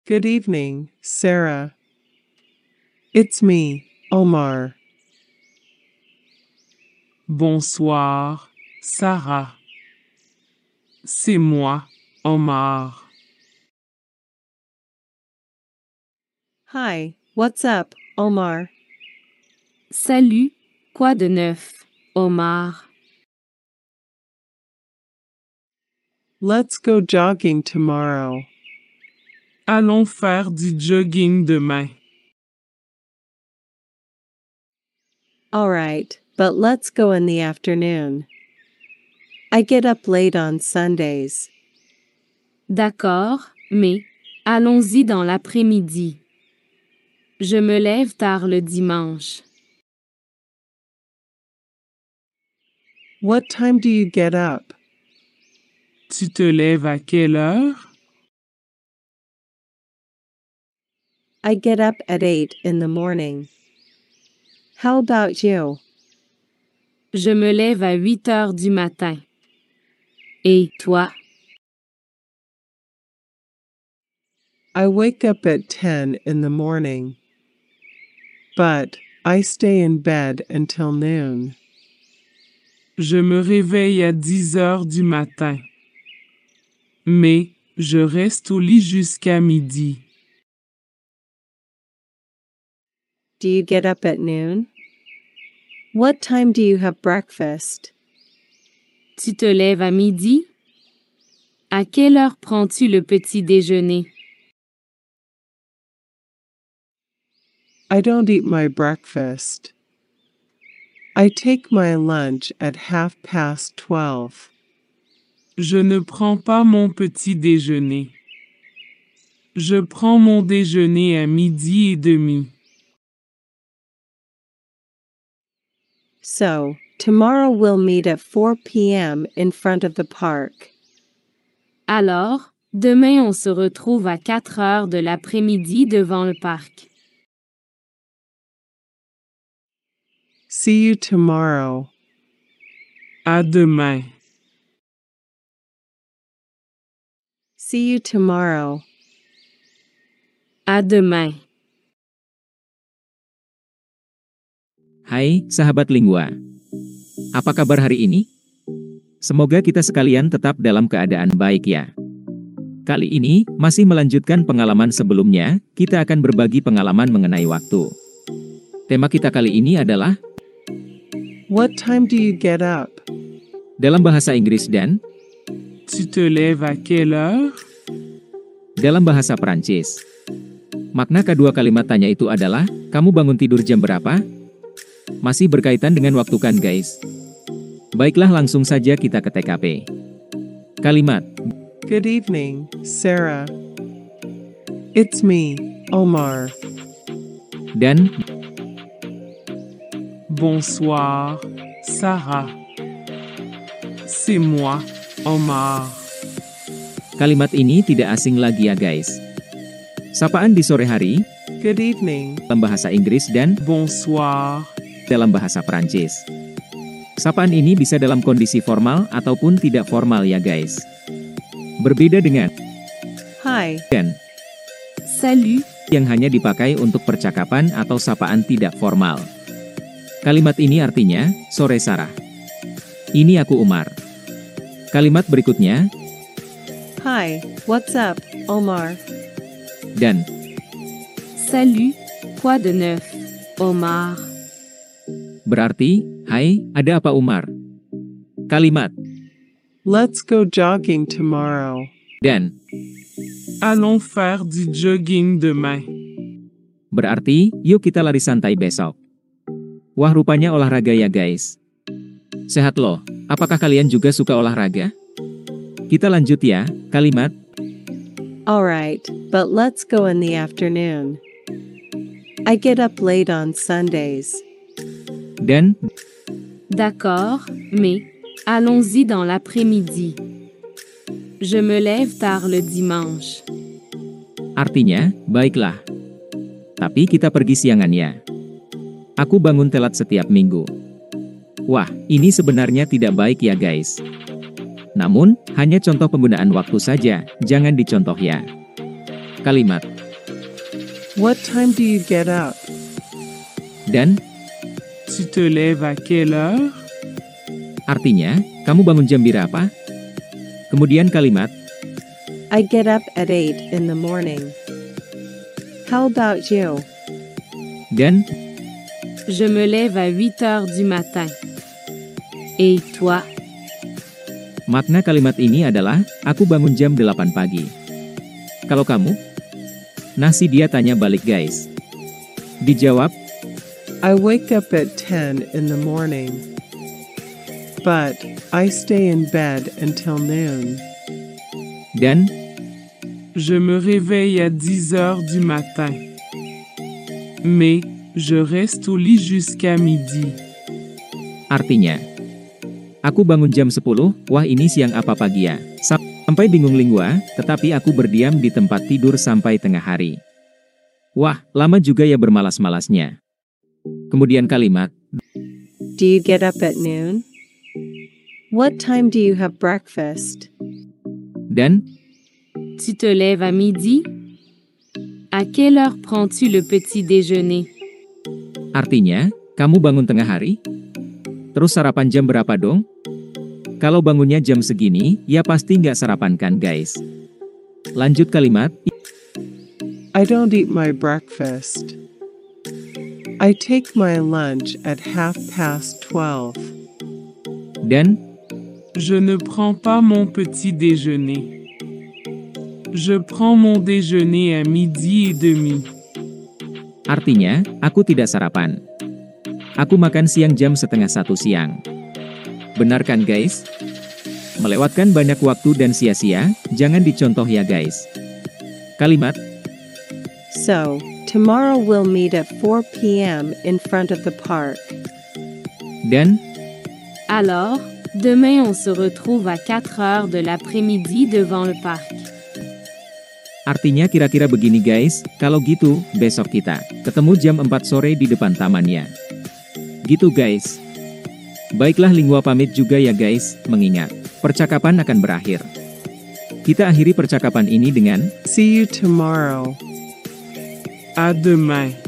Good evening, Sarah. It's me, Omar. Bonsoir, Sarah. C'est moi, Omar. Hi, what's up, Omar? Salut, quoi de neuf, Omar? Let's go jogging tomorrow. Allons faire du jogging demain. All right, but let's go in the afternoon. I get up late on Sundays. D'accord, mais allons-y dans l'après-midi. Je me lève tard le dimanche. What time do you get up? Tu te lèves à quelle heure? I get up at 8 in the morning. How about you? Je me lève à 8 heures du matin. Et toi? I wake up at 10 in the morning. But I stay in bed until noon. Je me réveille à 10 heures du matin. Mais je reste au lit jusqu'à midi. Do you get up at noon? What time do you have breakfast? Tu te lèves à midi? À quelle heure prends-tu le petit déjeuner? I don't eat my breakfast. I take my lunch at 12:30. Je ne prends pas mon petit déjeuner. Je prends mon déjeuner à 12:30. So, tomorrow we'll meet at 4 p.m. in front of the park. Alors, demain on se retrouve à 4 heures de l'après-midi devant le parc. See you tomorrow. À demain. See you tomorrow. À demain. Hai, sahabat Lingua. Apa kabar hari ini? Semoga kita sekalian tetap dalam keadaan baik ya. Kali ini, masih melanjutkan pengalaman sebelumnya, kita akan berbagi pengalaman mengenai waktu. Tema kita kali ini adalah What time do you get up? dalam bahasa Inggris dan Tu te lèves à quelle heure? dalam bahasa Perancis. Makna kedua kalimat tanya itu adalah, kamu bangun tidur jam berapa? Masih berkaitan dengan waktu kan guys? Baiklah langsung saja kita ke TKP. Kalimat, Good evening, Sarah. It's me, Omar. dan Bonsoir, Sarah. C'est moi, Omar. kalimat ini tidak asing lagi ya guys. Sapaan di sore hari, Good evening. dalam bahasa Inggris dan Bonsoir. dalam bahasa Perancis. Sapaan ini bisa dalam kondisi formal ataupun tidak formal ya guys. Berbeda dengan Hi. dan Salut, yang hanya dipakai untuk percakapan atau sapaan tidak formal. Kalimat ini artinya, sore Sarah. Ini aku Umar. Kalimat berikutnya, Hi, what's up, Omar? dan salut, quoi de neuf, Omar? berarti, hai, ada apa Umar? Kalimat, Let's go jogging tomorrow. dan Allons faire du jogging demain. berarti, yuk kita lari santai besok. Wah rupanya olahraga ya guys. Sehat loh, apakah kalian juga suka olahraga? Kita lanjut ya, kalimat, Alright, but let's go in the afternoon. I get up late on Sundays. dan D'accord, mais allons-y dans l'après-midi. Je me lève tard le dimanche. artinya, baiklah. Tapi kita pergi siangan ya. Aku bangun telat setiap minggu. Wah, ini sebenarnya tidak baik ya guys. Namun, hanya contoh penggunaan waktu saja, jangan dicontoh ya. Kalimat, What time do you get up? Dan, Tu te lèves à quelle heure? artinya, kamu bangun jam berapa? Kemudian kalimat, I get up at 8 in the morning. How about you? dan, Je me lève à 8 heures du matin. Et toi? makna kalimat ini adalah, aku bangun jam 8 pagi. Kalau kamu? Nah, si dia tanya balik guys. Dijawab, I wake up at 10 in the morning. But I stay in bed until noon. dan, Je me réveille à 10 heures du matin. Mais, je reste au lit jusqu'à midi. artinya, aku bangun jam 10, wah ini siang apa pagi ya? Sampai bingung lingua, tetapi aku berdiam di tempat tidur sampai tengah hari. Wah, lama juga ya bermalas-malasnya. Kemudian kalimat, Do you get up at noon? What time do you have breakfast? dan, Tu te lèves à midi? À quelle heure prends-tu le petit déjeuner? artinya, kamu bangun tengah hari? Terus sarapan jam berapa dong? Kalau bangunnya jam segini, ya pasti nggak sarapan kan guys? Lanjut kalimat, I don't eat my breakfast. I take my lunch at 12:30. dan, Je ne prends pas mon petit déjeuner. Je prends mon déjeuner à midi et demi. artinya, aku tidak sarapan. Aku makan siang jam 12:30 siang. Benar kan guys? Melewatkan banyak waktu dan sia-sia, jangan dicontoh ya guys. Kalimat, So, tomorrow we'll meet at 4 p.m. in front of the park. dan, Alors, demain on se retrouve à 4 heures de l'après-midi devant le parc. artinya kira-kira begini guys, kalau gitu, besok kita ketemu jam 4 sore di depan tamannya. Gitu guys. Baiklah lingua pamit juga ya guys, mengingat, percakapan akan berakhir. Kita akhiri percakapan ini dengan, See you tomorrow. À demain.